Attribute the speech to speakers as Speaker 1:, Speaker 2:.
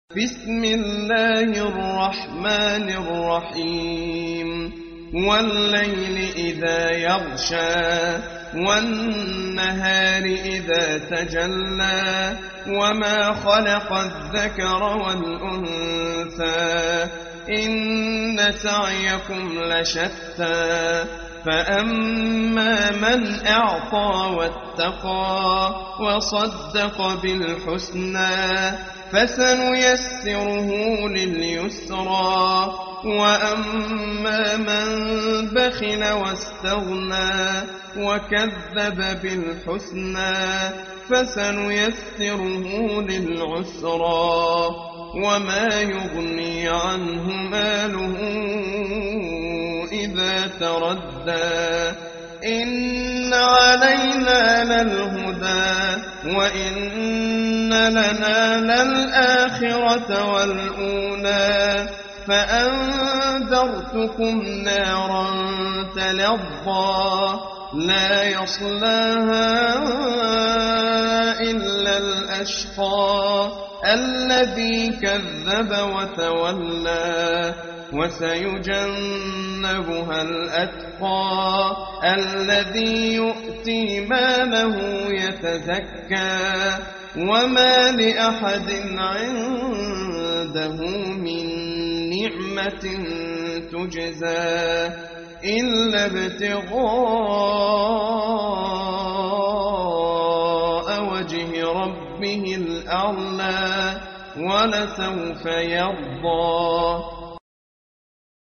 Speaker 1: بسم الله الرحمن الرحيم والليل إذا يغشى والنهار إذا تجلى وما خلق الذكر والأنثى إن سعيكم لشتى فأما من أعطى واتقى وصدق بالحسنى فسنيسره لليسرى وأما من بخل واستغنى وكذب بالحسنى فسنيسره للعسرى وما يغني عنه ماله إذا تردى إن علينا للهدى وإن لنا للآخرة والأولى فأنذرتكم نارا تلظى لا يصلاها إلا الأشقى الذي كذب وتولى وسيجنبها الأتقى الذي يؤتي ماله يتزكى وما لأحد عنده من نعمة تجزى إلا ابتغاء وجه ربه الأعلى ولسوف يرضى